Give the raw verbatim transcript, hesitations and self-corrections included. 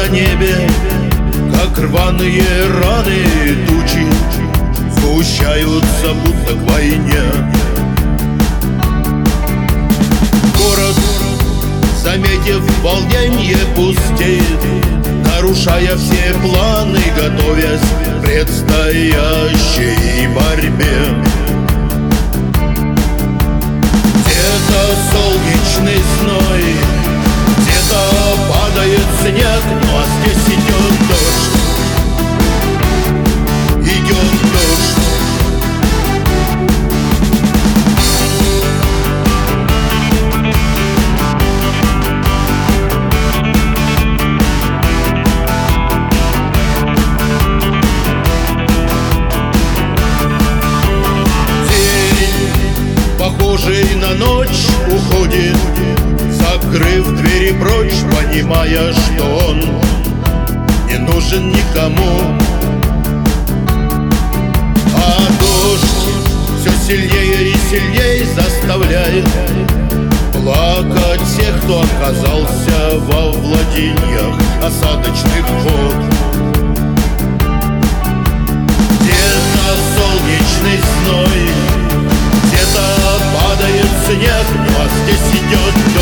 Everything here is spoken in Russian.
на небе, как рваные раны тучи, сгущаются будто к войне. Город, заметив волненье, пустеет, нарушая все планы, готовясь к предстоящей борьбе. Где-то солнечный зной, где-то падает снег, ну а здесь идет дождь, идет дождь. Похожий на ночь уходит, закрыв двери прочь, понимая, что он не нужен никому. А дождь все сильнее и сильнее заставляет плакать тех, кто оказался во владениях осадочных вод. Где-то солнечный зной, где-то падает снег, ну а здесь идет